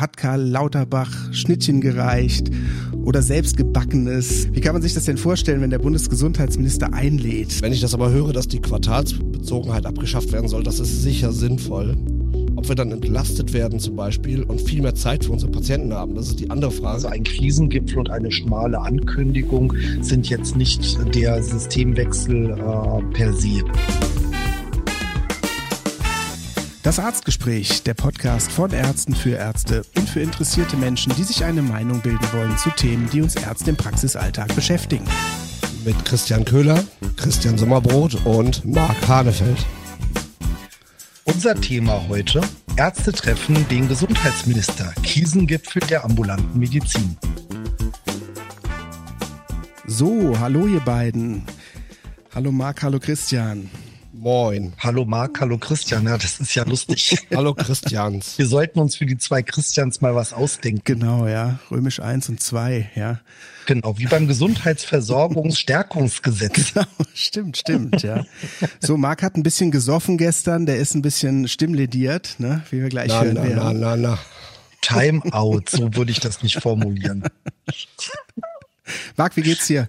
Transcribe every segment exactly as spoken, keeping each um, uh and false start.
hat Karl Lauterbach Schnittchen gereicht oder selbst gebackenes? Wie kann man sich das denn vorstellen, wenn der Bundesgesundheitsminister einlädt? Wenn ich das aber höre, dass die Quartalsbezogenheit abgeschafft werden soll, das ist sicher sinnvoll. Ob wir dann entlastet werden zum Beispiel und viel mehr Zeit für unsere Patienten haben, das ist die andere Frage. Also ein Krisengipfel und eine schmale Ankündigung sind jetzt nicht der Systemwechsel äh, per se. Das Arztgespräch, der Podcast von Ärzten für Ärzte und für interessierte Menschen, die sich eine Meinung bilden wollen zu Themen, die uns Ärzte im Praxisalltag beschäftigen. Mit Christian Köhler, Christian Sommerbrot und Marc Hanefeld. Unser Thema heute: Ärzte treffen den Gesundheitsminister, Krisengipfel der ambulanten Medizin. So, hallo ihr beiden. Hallo Marc, hallo Christian. Moin. Hallo Marc, hallo Christian. Ja, das ist ja lustig. Hallo Christians. Wir sollten uns für die zwei Christians mal was ausdenken. Genau, ja. Römisch eins und zwei, ja. Genau, wie beim Gesundheitsversorgungsstärkungsgesetz. Genau, stimmt, stimmt, ja. So, Marc hat ein bisschen gesoffen gestern, der ist ein bisschen stimmlediert, ne, wie wir gleich na, hören na, werden. Na, na, na. Timeout, so würde ich das nicht formulieren. Marc, wie geht's dir?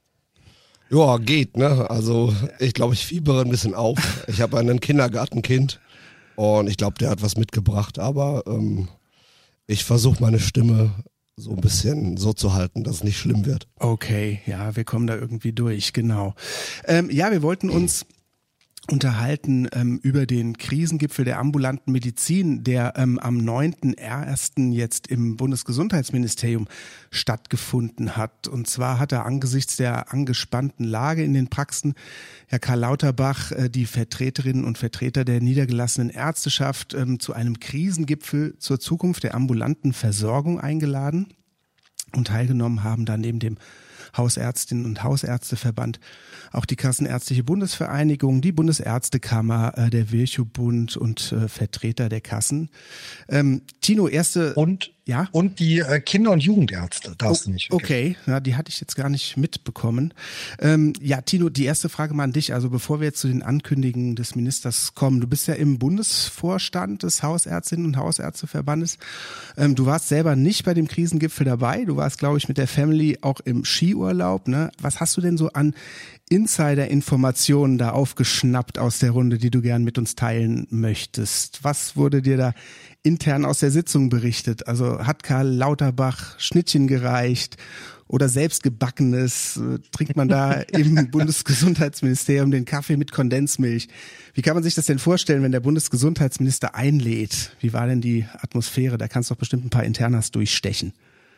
Ja, geht, ne? Also ich glaube, ich fiebere ein bisschen auf. Ich habe einen Kindergartenkind und ich glaube, der hat was mitgebracht, aber ähm, ich versuche meine Stimme so ein bisschen so zu halten, dass es nicht schlimm wird. Okay, ja, wir kommen da irgendwie durch, genau. Ähm, ja, wir wollten uns unterhalten ähm, über den Krisengipfel der ambulanten Medizin, der ähm, am neunten ersten jetzt im Bundesgesundheitsministerium stattgefunden hat. Und zwar hat er angesichts der angespannten Lage in den Praxen Herr Karl Lauterbach äh, die Vertreterinnen und Vertreter der niedergelassenen Ärzteschaft ähm, zu einem Krisengipfel zur Zukunft der ambulanten Versorgung eingeladen. Und teilgenommen haben da neben dem Hausärztinnen- und Hausärzteverband auch die Kassenärztliche Bundesvereinigung, die Bundesärztekammer, äh, der Virchow-Bund und äh, Vertreter der Kassen. Ähm, Tino, erste... Und, ja? und die äh, Kinder- und Jugendärzte, darfst oh, du nicht vergessen. Okay, ja, die hatte ich jetzt gar nicht mitbekommen. Ähm, ja, Tino, die erste Frage mal an dich. Also bevor wir jetzt zu den Ankündigungen des Ministers kommen, du bist ja im Bundesvorstand des Hausärztinnen- und Hausärzteverbandes. Ähm, du warst selber nicht bei dem Krisengipfel dabei. Du warst, glaube ich, mit der Family auch im Skiurlaub. Ne? Was hast du denn so an Insider-Informationen da aufgeschnappt aus der Runde, die du gern mit uns teilen möchtest? Was wurde dir da intern aus der Sitzung berichtet? Also hat Karl Lauterbach Schnittchen gereicht oder selbst gebackenes? Trinkt man da im Bundesgesundheitsministerium den Kaffee mit Kondensmilch? Wie kann man sich das denn vorstellen, wenn der Bundesgesundheitsminister einlädt? Wie war denn die Atmosphäre? Da kannst du doch bestimmt ein paar Internas durchstechen.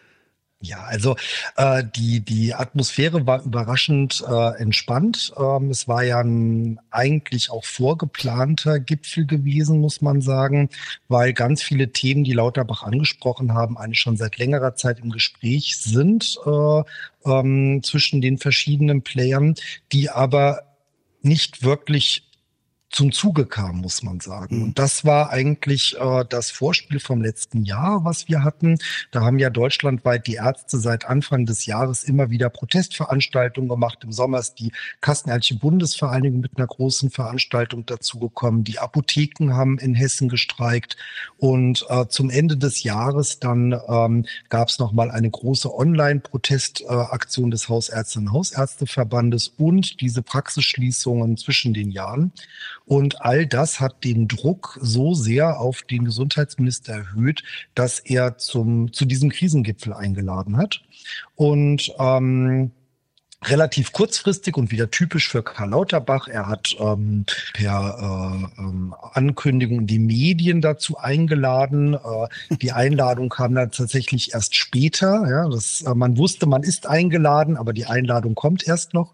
Ja, also äh, die die Atmosphäre war überraschend äh, entspannt. Ähm, es war ja ein eigentlich auch vorgeplanter Gipfel gewesen, muss man sagen, weil ganz viele Themen, die Lauterbach angesprochen haben, eigentlich schon seit längerer Zeit im Gespräch sind äh, ähm, zwischen den verschiedenen Playern, die aber nicht wirklich zum Zuge kam, muss man sagen. Und das war eigentlich äh, das Vorspiel vom letzten Jahr, was wir hatten. Da haben ja deutschlandweit die Ärzte seit Anfang des Jahres immer wieder Protestveranstaltungen gemacht. Im Sommer ist die Kassenärztliche Bundesvereinigung mit einer großen Veranstaltung dazugekommen. Die Apotheken haben in Hessen gestreikt. Und äh, zum Ende des Jahres dann ähm, gab es nochmal eine große Online-Protestaktion äh, des Hausärztinnen- und Hausärzteverbandes und diese Praxisschließungen zwischen den Jahren. Und all das hat den Druck so sehr auf den Gesundheitsminister erhöht, dass er zum zu diesem Krisengipfel eingeladen hat. Und ähm, relativ kurzfristig und wieder typisch für Karl Lauterbach. Er hat ähm, per äh, ähm, Ankündigung die Medien dazu eingeladen. Äh, die Einladung kam dann tatsächlich erst später. Ja, das, äh, man wusste, man ist eingeladen, aber die Einladung kommt erst noch.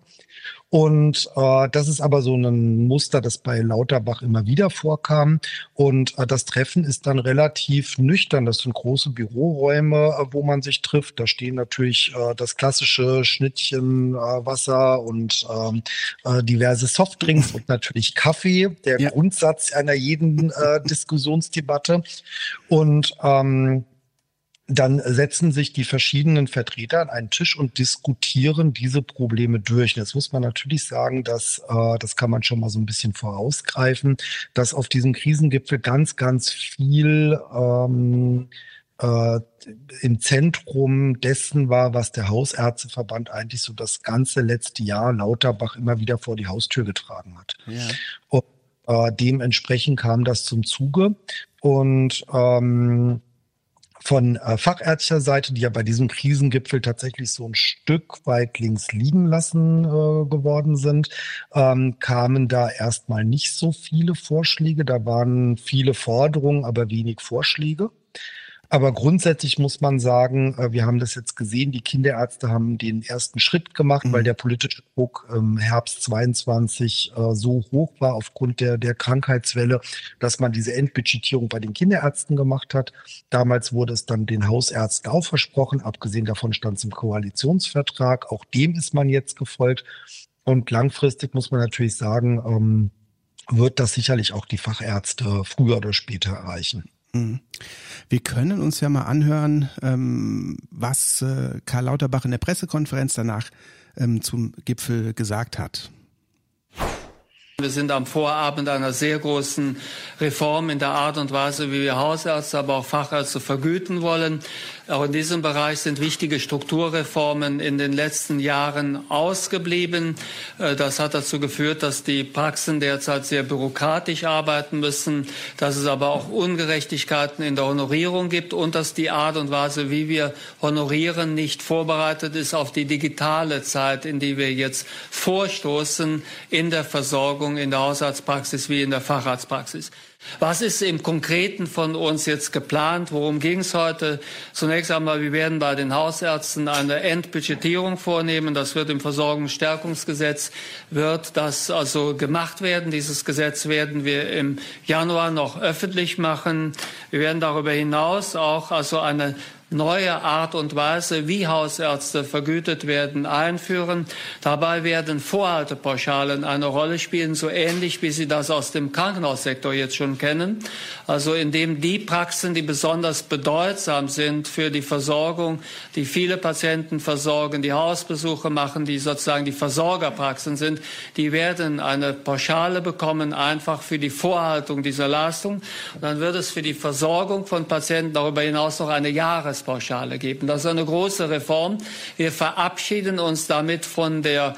Und äh, das ist aber so ein Muster, das bei Lauterbach immer wieder vorkam. Und äh, das Treffen ist dann relativ nüchtern. Das sind große Büroräume, äh, wo man sich trifft. Da stehen natürlich äh, das klassische Schnittchen, äh, Wasser und ähm, äh, diverse Softdrinks und natürlich Kaffee, der ja. Grundsatz einer jeden äh, Diskussionsdebatte. Und ähm, dann setzen sich die verschiedenen Vertreter an einen Tisch und diskutieren diese Probleme durch. Jetzt muss man natürlich sagen, dass, äh, das kann man schon mal so ein bisschen vorausgreifen, dass auf diesem Krisengipfel ganz, ganz viel ähm, äh, im Zentrum dessen war, was der Hausärzteverband eigentlich so das ganze letzte Jahr Lauterbach immer wieder vor die Haustür getragen hat. Ja. Und äh, dementsprechend kam das zum Zuge. Und ähm, von äh, fachärztlicher Seite, die ja bei diesem Krisengipfel tatsächlich so ein Stück weit links liegen lassen äh, geworden sind, ähm, kamen da erstmal nicht so viele Vorschläge. Da waren viele Forderungen, aber wenig Vorschläge. Aber grundsätzlich muss man sagen, äh, wir haben das jetzt gesehen, die Kinderärzte haben den ersten Schritt gemacht, Mhm. weil der politische Druck im Herbst zweiundzwanzig äh, so hoch war aufgrund der, der Krankheitswelle, dass man diese Endbudgetierung bei den Kinderärzten gemacht hat. Damals wurde es dann den Hausärzten auch versprochen, abgesehen davon stand es im Koalitionsvertrag. Auch dem ist man jetzt gefolgt. Und langfristig muss man natürlich sagen, ähm, wird das sicherlich auch die Fachärzte früher oder später erreichen. Wir können uns ja mal anhören, ähm, was äh, Karl Lauterbach in der Pressekonferenz danach ähm, zum Gipfel gesagt hat. Wir sind am Vorabend einer sehr großen Reform in der Art und Weise, wie wir Hausärzte, aber auch Fachärzte vergüten wollen. Auch in diesem Bereich sind wichtige Strukturreformen in den letzten Jahren ausgeblieben. Das hat dazu geführt, dass die Praxen derzeit sehr bürokratisch arbeiten müssen, dass es aber auch Ungerechtigkeiten in der Honorierung gibt und dass die Art und Weise, wie wir honorieren, nicht vorbereitet ist auf die digitale Zeit, in die wir jetzt vorstoßen in der Versorgung, in der Hausarztpraxis wie in der Facharztpraxis. Was ist im Konkreten von uns jetzt geplant? Worum ging es heute? Zunächst einmal, wir werden bei den Hausärzten eine Endbudgetierung vornehmen. Das wird im Versorgungsstärkungsgesetz, wird das also gemacht werden. Dieses Gesetz werden wir im Januar noch öffentlich machen. Wir werden darüber hinaus auch also eine neue Art und Weise, wie Hausärzte vergütet werden, einführen. Dabei werden Vorhaltepauschalen eine Rolle spielen, so ähnlich wie Sie das aus dem Krankenhaussektor jetzt schon kennen. Also indem die Praxen, die besonders bedeutsam sind für die Versorgung, die viele Patienten versorgen, die Hausbesuche machen, die sozusagen die Versorgerpraxen sind, die werden eine Pauschale bekommen, einfach für die Vorhaltung dieser Leistung. Und dann wird es für die Versorgung von Patienten darüber hinaus noch eine Jahrespauschale geben. Das ist eine große Reform. Wir verabschieden uns damit von der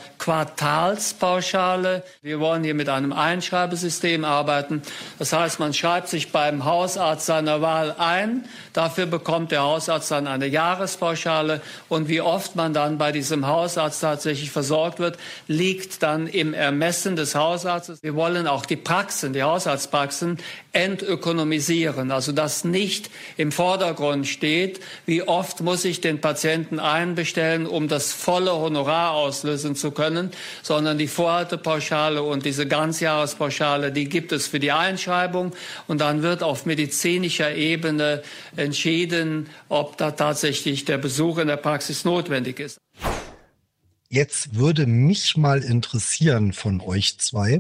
Quartalspauschale. Wir wollen hier mit einem Einschreibesystem arbeiten. Das heißt, man schreibt sich beim Hausarzt seiner Wahl ein. Dafür bekommt der Hausarzt dann eine Jahrespauschale. Und wie oft man dann bei diesem Hausarzt tatsächlich versorgt wird, liegt dann im Ermessen des Hausarztes. Wir wollen auch die Praxen, die Hausarztpraxen, entökonomisieren. Also dass nicht im Vordergrund steht, wie oft muss ich den Patienten einbestellen, um das volle Honorar auslösen zu können, sondern die Vorhaltepauschale und diese Ganzjahrespauschale, die gibt es für die Einschreibung und dann wird auf medizinischer Ebene entschieden, ob da tatsächlich der Besuch in der Praxis notwendig ist. Jetzt würde mich mal interessieren von euch zwei,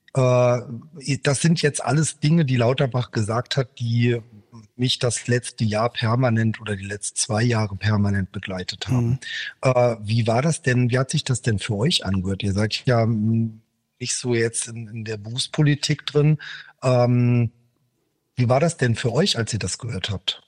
äh, das sind jetzt alles Dinge, die Lauterbach gesagt hat, die mich das letzte Jahr permanent oder die letzten zwei Jahre permanent begleitet haben. Mhm. Äh, wie war das denn, wie hat sich das denn für euch angehört? Ihr seid ja m, nicht so jetzt in, in der Berufspolitik drin. Ähm, wie war das denn für euch, als ihr das gehört habt?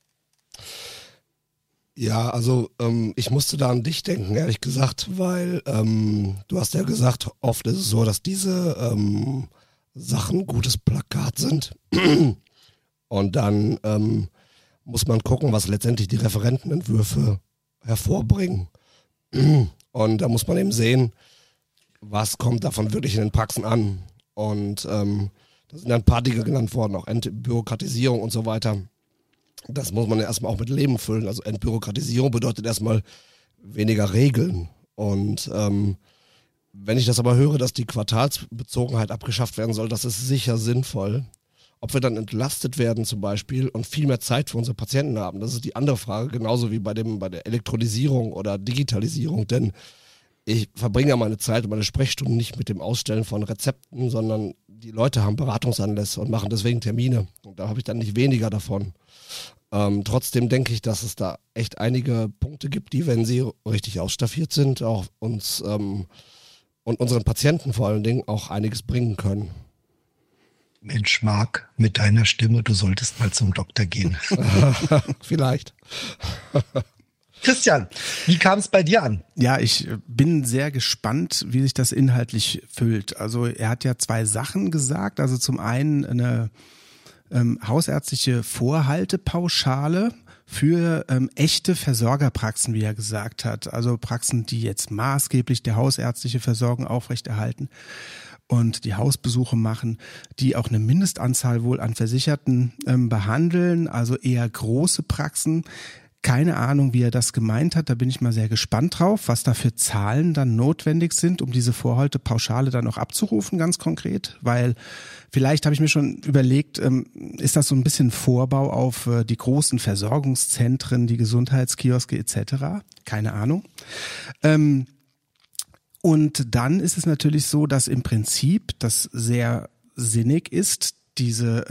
Ja, also ähm, ich musste da an dich denken, ehrlich gesagt, weil ähm, du hast ja gesagt, oft ist es so, dass diese ähm, Sachen gutes Plakat sind. Und dann ähm, muss man gucken, was letztendlich die Referentenentwürfe hervorbringen. Und da muss man eben sehen, was kommt davon wirklich in den Praxen an. Und ähm, da sind ein paar Dinge genannt worden, auch Entbürokratisierung und so weiter. Das muss man ja erstmal auch mit Leben füllen. Also Entbürokratisierung bedeutet erstmal weniger Regeln. Und ähm, wenn ich das aber höre, dass die Quartalsbezogenheit abgeschafft werden soll, das ist sicher sinnvoll. Ob wir dann entlastet werden zum Beispiel und viel mehr Zeit für unsere Patienten haben, das ist die andere Frage, genauso wie bei dem bei der Elektronisierung oder Digitalisierung, denn ich verbringe ja meine Zeit und meine Sprechstunden nicht mit dem Ausstellen von Rezepten, sondern die Leute haben Beratungsanlässe und machen deswegen Termine und da habe ich dann nicht weniger davon. Ähm, trotzdem denke ich, dass es da echt einige Punkte gibt, die, wenn sie richtig ausstaffiert sind, auch uns ähm, und unseren Patienten vor allen Dingen auch einiges bringen können. Mensch, Marc, mit deiner Stimme, du solltest mal zum Doktor gehen. Vielleicht. Christian, wie kam es bei dir an? Ja, ich bin sehr gespannt, wie sich das inhaltlich füllt. Also er hat ja zwei Sachen gesagt. Also zum einen eine ähm, hausärztliche Vorhaltepauschale für ähm, echte Versorgerpraxen, wie er gesagt hat. Also Praxen, die jetzt maßgeblich die hausärztliche Versorgung aufrechterhalten und die Hausbesuche machen, die auch eine Mindestanzahl wohl an Versicherten ähm, behandeln, also eher große Praxen. Keine Ahnung, wie er das gemeint hat. Da bin ich mal sehr gespannt drauf, was da für Zahlen dann notwendig sind, um diese Vorhaltepauschale dann auch abzurufen, ganz konkret. Weil vielleicht habe ich mir schon überlegt, ist das so ein bisschen Vorbau auf die großen Versorgungszentren, die Gesundheitskioske et cetera? Keine Ahnung. Und dann ist es natürlich so, dass im Prinzip das sehr sinnig ist, diese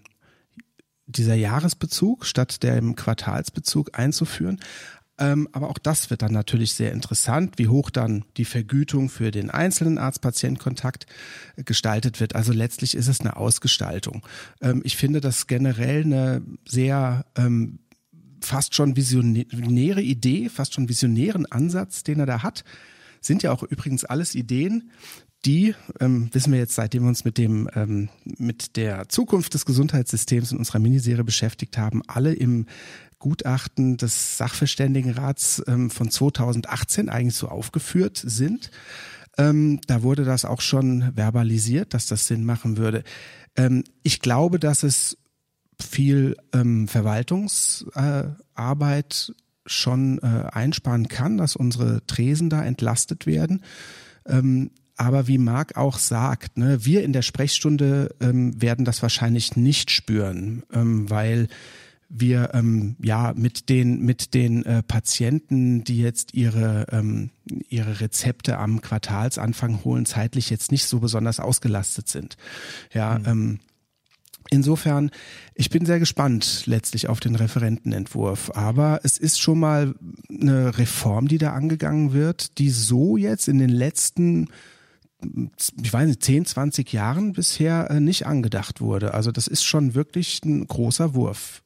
dieser Jahresbezug statt dem Quartalsbezug einzuführen. Ähm, aber auch das wird dann natürlich sehr interessant, wie hoch dann die Vergütung für den einzelnen Arzt-Patient-Kontakt gestaltet wird. Also letztlich ist es eine Ausgestaltung. Ähm, ich finde das generell eine sehr ähm, fast schon visionäre Idee, fast schon visionären Ansatz, den er da hat. Sind ja auch übrigens alles Ideen, die, ähm, wissen wir jetzt, seitdem wir uns mit dem ähm, mit der Zukunft des Gesundheitssystems in unserer Miniserie beschäftigt haben, alle im Gutachten des Sachverständigenrats ähm, von zweitausendachtzehn eigentlich so aufgeführt sind. Ähm, da wurde das auch schon verbalisiert, dass das Sinn machen würde. Ähm, ich glaube, dass es viel ähm, Verwaltungsarbeit äh, schon äh, einsparen kann, dass unsere Tresen da entlastet werden. Ähm, Aber wie Marc auch sagt, ne, wir in der Sprechstunde ähm, werden das wahrscheinlich nicht spüren, ähm, weil wir ähm, ja mit den mit den äh, Patienten, die jetzt ihre ähm, ihre Rezepte am Quartalsanfang holen, zeitlich jetzt nicht so besonders ausgelastet sind. Ja. Mhm. Ähm, Insofern, ich bin sehr gespannt letztlich auf den Referentenentwurf, aber es ist schon mal eine Reform, die da angegangen wird, die so jetzt in den letzten, ich weiß nicht, zehn, zwanzig Jahren bisher nicht angedacht wurde. Also das ist schon wirklich ein großer Wurf.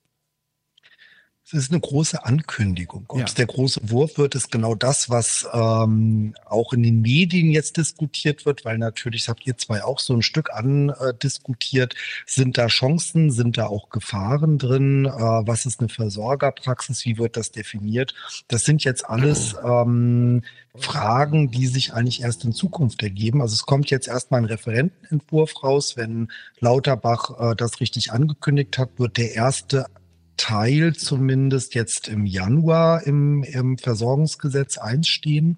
Es ist eine große Ankündigung. Und Ja. der große Wurf wird, ist genau das, was ähm, auch in den Medien jetzt diskutiert wird, weil natürlich, das habt ihr zwei auch so ein Stück an äh, diskutiert, sind da Chancen, sind da auch Gefahren drin, äh, was ist eine Versorgerpraxis, wie wird das definiert? Das sind jetzt alles ähm, Fragen, die sich eigentlich erst in Zukunft ergeben. Also es kommt jetzt erstmal ein Referentenentwurf raus, wenn Lauterbach äh, das richtig angekündigt hat, wird der erste Teil zumindest jetzt im Januar im, im Versorgungsgesetz eins stehen.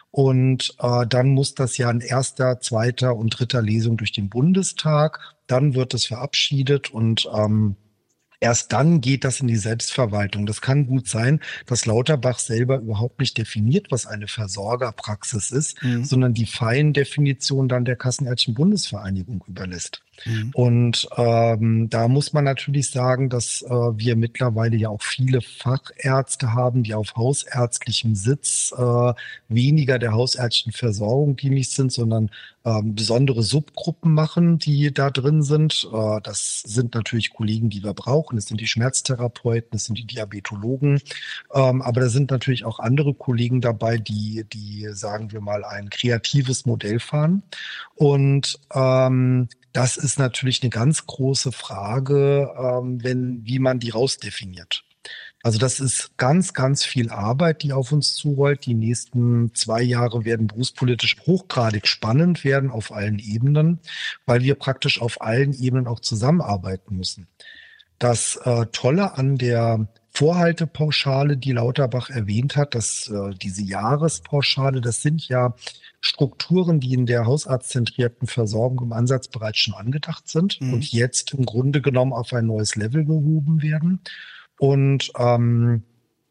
Und äh, dann muss das ja in erster, zweiter und dritter Lesung durch den Bundestag. Dann wird es verabschiedet und ähm, erst dann geht das in die Selbstverwaltung. Das kann gut sein, dass Lauterbach selber überhaupt nicht definiert, was eine Versorgerpraxis ist, mhm. sondern die Feiндefinition dann der Kassenärztlichen Bundesvereinigung überlässt. Mhm. Und ähm, da muss man natürlich sagen, dass äh, wir mittlerweile ja auch viele Fachärzte haben, die auf hausärztlichem Sitz äh, weniger der hausärztlichen Versorgung dienlich sind, sondern ähm, besondere Subgruppen machen, die da drin sind. Äh, das sind natürlich Kollegen, die wir brauchen. Das sind die Schmerztherapeuten, das sind die Diabetologen. Ähm, aber da sind natürlich auch andere Kollegen dabei, die, die, sagen wir mal, ein kreatives Modell fahren. Und ähm, das ist natürlich eine ganz große Frage, ähm, wenn, wie man die rausdefiniert. Also das ist ganz, ganz viel Arbeit, die auf uns zurollt. Die nächsten zwei Jahre werden berufspolitisch hochgradig spannend werden auf allen Ebenen, weil wir praktisch auf allen Ebenen auch zusammenarbeiten müssen. Das äh, Tolle an der Vorhaltepauschale, die Lauterbach erwähnt hat, dass äh, diese Jahrespauschale, das sind ja Strukturen, die in der hausarztzentrierten Versorgung im Ansatz bereits schon angedacht sind mhm. und jetzt im Grunde genommen auf ein neues Level gehoben werden. Und ähm,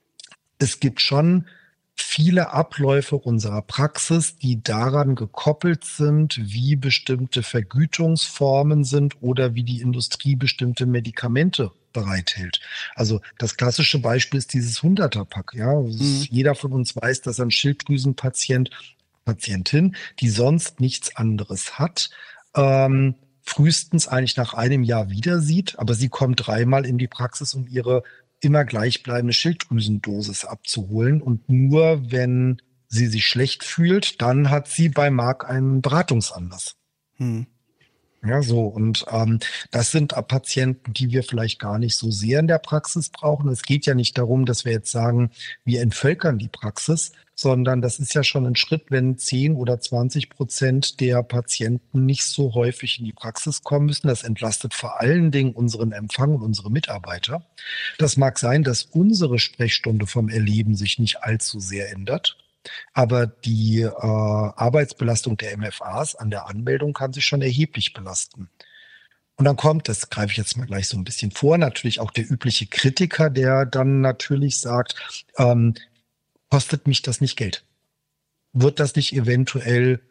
es gibt schon viele Abläufe unserer Praxis, die daran gekoppelt sind, wie bestimmte Vergütungsformen sind oder wie die Industrie bestimmte Medikamente bereithält. Also das klassische Beispiel ist dieses Hunderter-Pack. Ja, mhm. Jeder von uns weiß, dass ein Schilddrüsenpatient, Patientin, die sonst nichts anderes hat, ähm, frühestens eigentlich nach einem Jahr wieder sieht, aber sie kommt dreimal in die Praxis, um ihre immer gleichbleibende Schilddrüsendosis abzuholen. Und nur wenn sie sich schlecht fühlt, dann hat sie bei Marc einen Beratungsanlass. Hm. Ja, so. Und ähm, das sind äh, Patienten, die wir vielleicht gar nicht so sehr in der Praxis brauchen. Es geht ja nicht darum, dass wir jetzt sagen, wir entvölkern die Praxis, sondern das ist ja schon ein Schritt, wenn zehn oder zwanzig Prozent der Patienten nicht so häufig in die Praxis kommen müssen. Das entlastet vor allen Dingen unseren Empfang und unsere Mitarbeiter. Das mag sein, dass unsere Sprechstunde vom Erleben sich nicht allzu sehr ändert. Aber die äh, Arbeitsbelastung der M F As an der Anmeldung kann sich schon erheblich belasten. Und dann kommt, das greife ich jetzt mal gleich so ein bisschen vor, natürlich auch der übliche Kritiker, der dann natürlich sagt, ähm, kostet mich das nicht Geld? Wird das nicht eventuell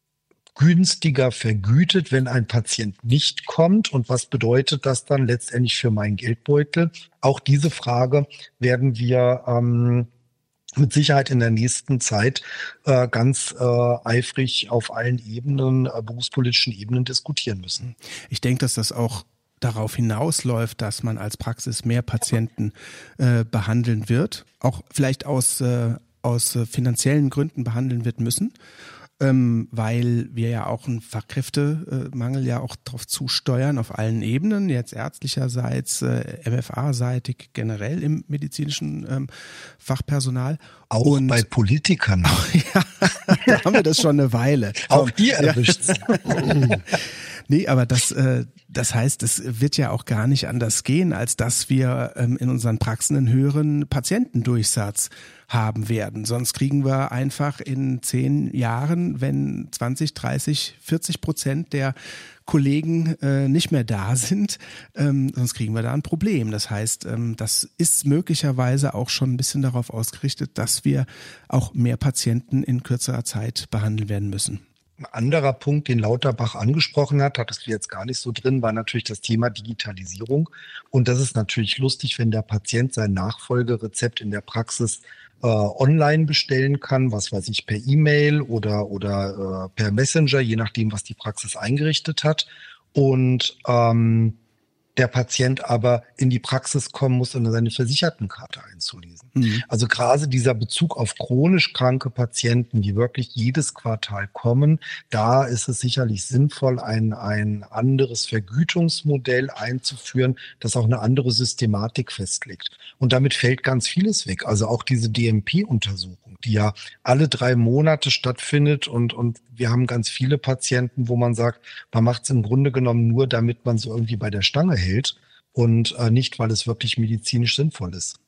günstiger vergütet, wenn ein Patient nicht kommt? Und was bedeutet das dann letztendlich für meinen Geldbeutel? Auch diese Frage werden wir ähm, mit Sicherheit in der nächsten Zeit äh, ganz äh, eifrig auf allen Ebenen, äh, berufspolitischen Ebenen diskutieren müssen. Ich denke, dass das auch darauf hinausläuft, dass man als Praxis mehr Patienten äh, behandeln wird, auch vielleicht aus, äh, aus äh, finanziellen Gründen behandeln wird müssen. Ähm, weil wir ja auch einen Fachkräftemangel ja auch darauf zusteuern, auf allen Ebenen, jetzt ärztlicherseits, äh, M F A-seitig, generell im medizinischen ähm, Fachpersonal. Auch Und bei Politikern. Auch, ja, da haben wir das schon eine Weile. Auch die erwischt. Ja. Nee, aber das, äh, das heißt, es wird ja auch gar nicht anders gehen, als dass wir ähm, in unseren Praxen einen höheren Patientendurchsatz haben werden. Sonst kriegen wir einfach in zehn Jahren, wenn zwanzig, dreißig, vierzig Prozent der Kollegen äh, nicht mehr da sind, ähm, sonst kriegen wir da ein Problem. Das heißt, ähm, das ist möglicherweise auch schon ein bisschen darauf ausgerichtet, dass wir auch mehr Patienten in kürzerer Zeit behandeln werden müssen. Ein anderer Punkt, den Lauterbach angesprochen hat, hattest du jetzt gar nicht so drin, war natürlich das Thema Digitalisierung. Und das ist natürlich lustig, wenn der Patient sein Nachfolgerezept in der Praxis äh, online bestellen kann, was weiß ich, per E-Mail oder, oder äh, per Messenger, je nachdem, was die Praxis eingerichtet hat. Und ähm, der Patient aber in die Praxis kommen muss, um seine Versichertenkarte einzulesen. Mhm. Also gerade dieser Bezug auf chronisch kranke Patienten, die wirklich jedes Quartal kommen, da ist es sicherlich sinnvoll, ein, ein anderes Vergütungsmodell einzuführen, das auch eine andere Systematik festlegt. Und damit fällt ganz vieles weg. Also auch diese D M P-Untersuchung, die ja alle drei Monate stattfindet und, und wir haben ganz viele Patienten, wo man sagt, man macht es im Grunde genommen nur, damit man so irgendwie bei der Stange hält und äh, nicht, weil es wirklich medizinisch sinnvoll ist.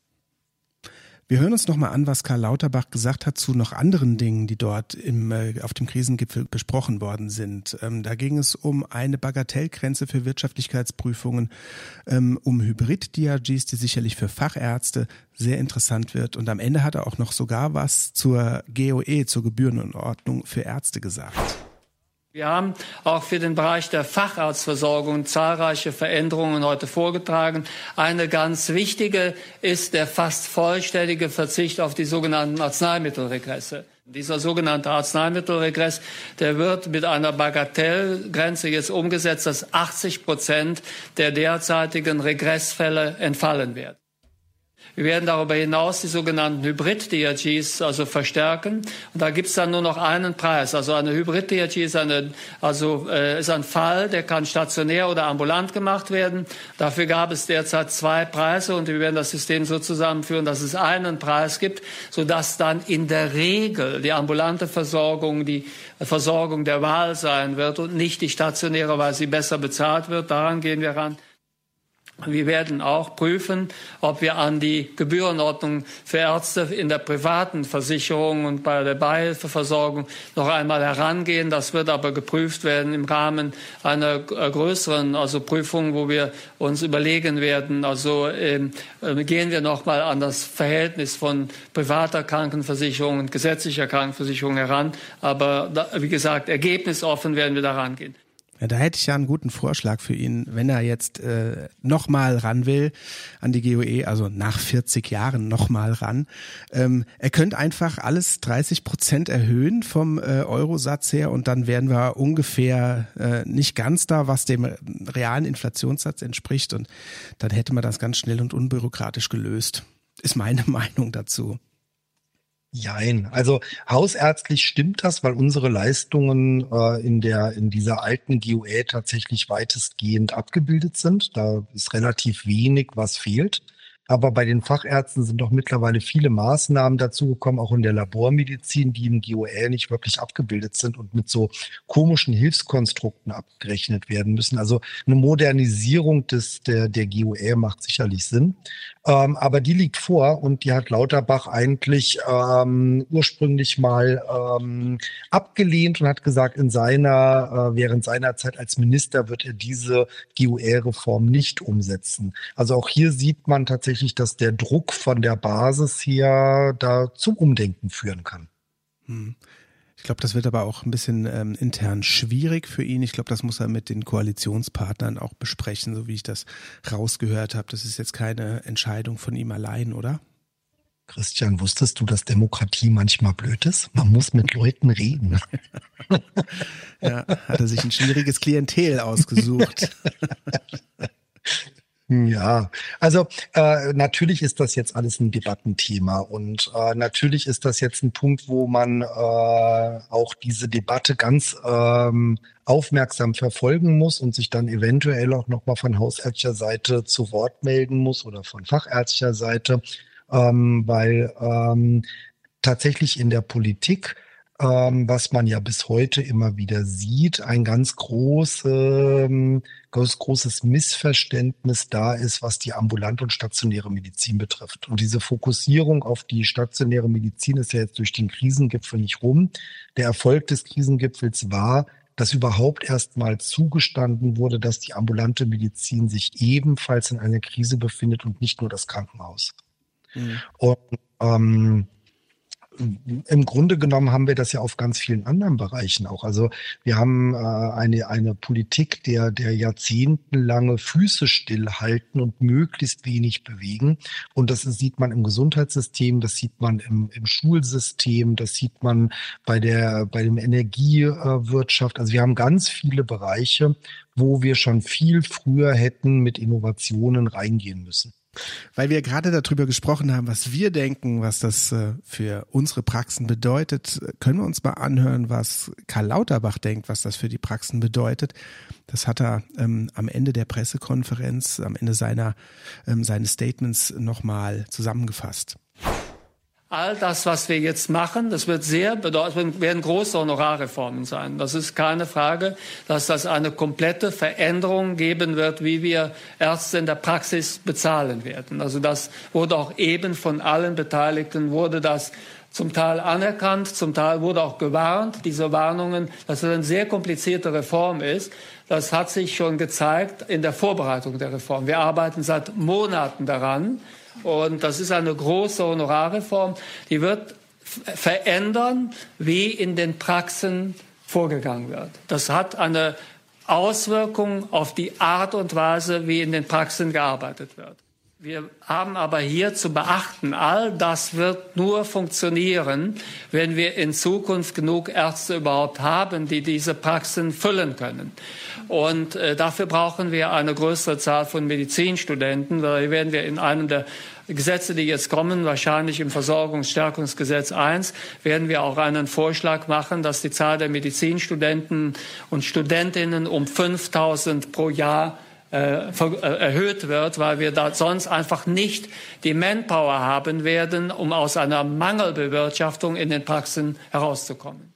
Wir hören uns nochmal an, was Karl Lauterbach gesagt hat zu noch anderen Dingen, die dort im, äh, auf dem Krisengipfel besprochen worden sind. Ähm, da ging es um eine Bagatellgrenze für Wirtschaftlichkeitsprüfungen, ähm, um Hybrid-D R Gs, die sicherlich für Fachärzte sehr interessant wird. Und am Ende hat er auch noch sogar was zur G O E, zur Gebührenordnung für Ärzte gesagt. Wir haben auch für den Bereich der Facharztversorgung zahlreiche Veränderungen heute vorgetragen. Eine ganz wichtige ist der fast vollständige Verzicht auf die sogenannten Arzneimittelregresse. Dieser sogenannte Arzneimittelregress, der wird mit einer Bagatellgrenze jetzt umgesetzt, dass achtzig Prozent der derzeitigen Regressfälle entfallen werden. Wir werden darüber hinaus die sogenannten Hybrid-D R Gs also verstärken. Und da gibt es dann nur noch einen Preis. Also eine Hybrid-D R G ist, eine, also, äh, ist ein Fall, der kann stationär oder ambulant gemacht werden. Dafür gab es derzeit zwei Preise und wir werden das System so zusammenführen, dass es einen Preis gibt, sodass dann in der Regel die ambulante Versorgung die Versorgung der Wahl sein wird und nicht die stationäre, weil sie besser bezahlt wird. Daran gehen wir ran. Wir werden auch prüfen, ob wir an die Gebührenordnung für Ärzte in der privaten Versicherung und bei der Beihilfeversorgung noch einmal herangehen. Das wird aber geprüft werden im Rahmen einer größeren also Prüfung, wo wir uns überlegen werden, also ähm, gehen wir noch mal an das Verhältnis von privater Krankenversicherung und gesetzlicher Krankenversicherung heran. Aber da, wie gesagt, ergebnisoffen werden wir da rangehen. Ja, da hätte ich ja einen guten Vorschlag für ihn, wenn er jetzt äh, nochmal ran will an die G O E, also nach vierzig Jahren nochmal ran. Ähm, er könnte einfach alles dreißig Prozent erhöhen vom äh, Eurosatz her und dann wären wir ungefähr äh, nicht ganz da, was dem realen Inflationssatz entspricht und dann hätte man das ganz schnell und unbürokratisch gelöst. Ist meine Meinung dazu. Jein. Also hausärztlich stimmt das, weil unsere Leistungen äh, in der in dieser alten G O E tatsächlich weitestgehend abgebildet sind. Da ist relativ wenig, was fehlt. Aber bei den Fachärzten sind doch mittlerweile viele Maßnahmen dazugekommen, auch in der Labormedizin, die im G O E nicht wirklich abgebildet sind und mit so komischen Hilfskonstrukten abgerechnet werden müssen. Also eine Modernisierung des der der G O E macht sicherlich Sinn. Ähm, aber die liegt vor und die hat Lauterbach eigentlich ähm, ursprünglich mal ähm, abgelehnt und hat gesagt, in seiner, äh, während seiner Zeit als Minister wird er diese G O E-Reform nicht umsetzen. Also auch hier sieht man tatsächlich, dass der Druck von der Basis her da zum Umdenken führen kann. Hm. Ich glaube, das wird aber auch ein bisschen ähm, intern schwierig für ihn. Ich glaube, das muss er mit den Koalitionspartnern auch besprechen, so wie ich das rausgehört habe. Das ist jetzt keine Entscheidung von ihm allein, oder? Christian, wusstest du, dass Demokratie manchmal blöd ist? Man muss mit Leuten reden. Ja, hat er sich ein schwieriges Klientel ausgesucht. Ja, also äh, natürlich ist das jetzt alles ein Debattenthema und äh, natürlich ist das jetzt ein Punkt, wo man äh, auch diese Debatte ganz ähm, aufmerksam verfolgen muss und sich dann eventuell auch nochmal von hausärztlicher Seite zu Wort melden muss oder von fachärztlicher Seite, ähm, weil ähm, tatsächlich in der Politik, ähm, was man ja bis heute immer wieder sieht, ein ganz große, ganz großes Missverständnis da ist, was die ambulante und stationäre Medizin betrifft. Und diese Fokussierung auf die stationäre Medizin ist ja jetzt durch den Krisengipfel nicht rum. Der Erfolg des Krisengipfels war, dass überhaupt erst mal zugestanden wurde, dass die ambulante Medizin sich ebenfalls in einer Krise befindet und nicht nur das Krankenhaus. Mhm. Und ähm, im Grunde genommen haben wir das ja auf ganz vielen anderen Bereichen auch. Also wir haben äh, eine eine Politik der der jahrzehntelange Füße stillhalten und möglichst wenig bewegen. Und das sieht man im Gesundheitssystem, das sieht man im im Schulsystem, das sieht man bei der bei dem Energiewirtschaft. Also wir haben ganz viele Bereiche, wo wir schon viel früher hätten mit Innovationen reingehen müssen. Weil wir gerade darüber gesprochen haben, was wir denken, was das äh, für unsere Praxen bedeutet, können wir uns mal anhören, was Karl Lauterbach denkt, was das für die Praxen bedeutet. Das hat er ähm, am Ende der Pressekonferenz, am Ende seiner ähm, seines Statements nochmal zusammengefasst. All das, was wir jetzt machen, das wird sehr bedeutend, werden große Honorarreformen sein. Das ist keine Frage, dass das eine komplette Veränderung geben wird, wie wir Ärzte in der Praxis bezahlen werden. Also das wurde auch eben von allen Beteiligten, wurde das zum Teil anerkannt, zum Teil wurde auch gewarnt. Diese Warnungen, dass es eine sehr komplizierte Reform ist, das hat sich schon gezeigt in der Vorbereitung der Reform. Wir arbeiten seit Monaten daran. Und das ist eine große Honorarreform, die wird verändern, wie in den Praxen vorgegangen wird. Das hat eine Auswirkung auf die Art und Weise, wie in den Praxen gearbeitet wird. Wir haben aber hier zu beachten, all das wird nur funktionieren, wenn wir in Zukunft genug Ärzte überhaupt haben, die diese Praxen füllen können. Und äh, dafür brauchen wir eine größere Zahl von Medizinstudenten. Da werden wir in einem der Gesetze, die jetzt kommen, wahrscheinlich im Versorgungsstärkungsgesetz eins, werden wir auch einen Vorschlag machen, dass die Zahl der Medizinstudenten und Studentinnen um fünftausend pro Jahr äh, erhöht wird, weil wir da sonst einfach nicht die Manpower haben werden, um aus einer Mangelbewirtschaftung in den Praxen herauszukommen.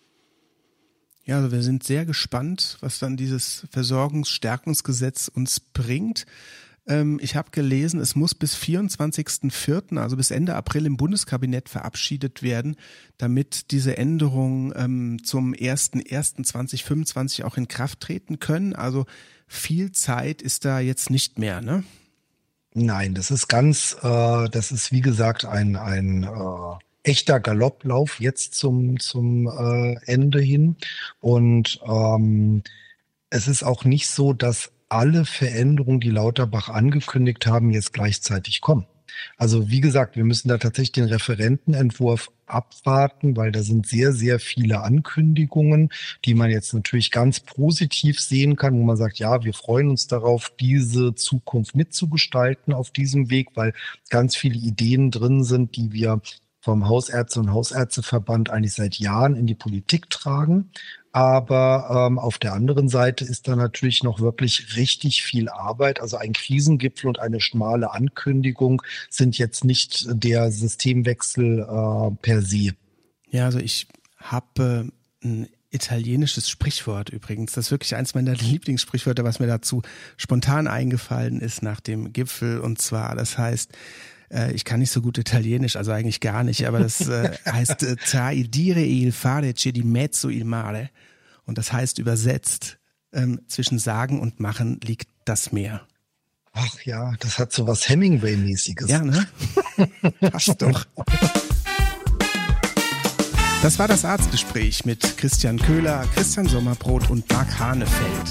Ja, also wir sind sehr gespannt, was dann dieses Versorgungsstärkungsgesetz uns bringt. Ähm, ich habe gelesen, es muss bis vierundzwanzigsten vierten, also bis Ende April im Bundeskabinett verabschiedet werden, damit diese Änderungen ähm, zum ersten ersten zweitausendfünfundzwanzig auch in Kraft treten können. Also viel Zeit ist da jetzt nicht mehr, ne? Nein, das ist ganz, äh, das ist wie gesagt ein ein äh echter Galopplauf jetzt zum zum äh, Ende hin und ähm, es ist auch nicht so, dass alle Veränderungen, die Lauterbach angekündigt haben, jetzt gleichzeitig kommen. Also wie gesagt, wir müssen da tatsächlich den Referentenentwurf abwarten, weil da sind sehr, sehr viele Ankündigungen, die man jetzt natürlich ganz positiv sehen kann, wo man sagt, ja, wir freuen uns darauf, diese Zukunft mitzugestalten auf diesem Weg, weil ganz viele Ideen drin sind, die wir vom Hausärzte- und Hausärzteverband eigentlich seit Jahren in die Politik tragen. Aber ähm, auf der anderen Seite ist da natürlich noch wirklich richtig viel Arbeit. Also ein Krisengipfel und eine schmale Ankündigung sind jetzt nicht der Systemwechsel äh, per se. Ja, also ich habe äh, ein italienisches Sprichwort übrigens. Das ist wirklich eins meiner Lieblingssprichwörter, was mir dazu spontan eingefallen ist nach dem Gipfel. Und zwar, das heißt, äh, ich kann nicht so gut Italienisch, also eigentlich gar nicht, aber das äh, heißt äh, tra il dire e il fare c'è di mezzo il mare. Und das heißt übersetzt, ähm, zwischen Sagen und Machen liegt das Meer. Ach ja, das hat so was Hemingway-mäßiges. Ja, ne? Passt doch. Das war das Arztgespräch mit Christian Köhler, Christian Sommerbrot und Marc Hanefeld.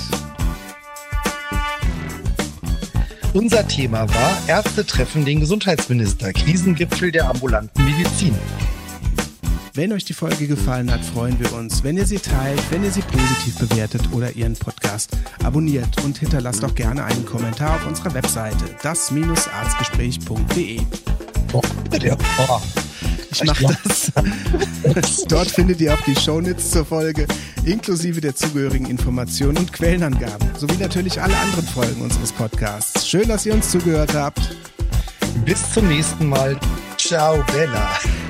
Unser Thema war Ärzte treffen den Gesundheitsminister, Krisengipfel der ambulanten Medizin. Wenn euch die Folge gefallen hat, freuen wir uns, wenn ihr sie teilt, wenn ihr sie positiv bewertet oder ihren Podcast abonniert und hinterlasst auch gerne einen Kommentar auf unserer Webseite das Arztgespräch punkt de. Oh, der, oh. Ich mache das. Dort findet ihr auch die Shownotes zur Folge, inklusive der zugehörigen Informationen und Quellenangaben, sowie natürlich alle anderen Folgen unseres Podcasts. Schön, dass ihr uns zugehört habt. Bis zum nächsten Mal. Ciao, Bella.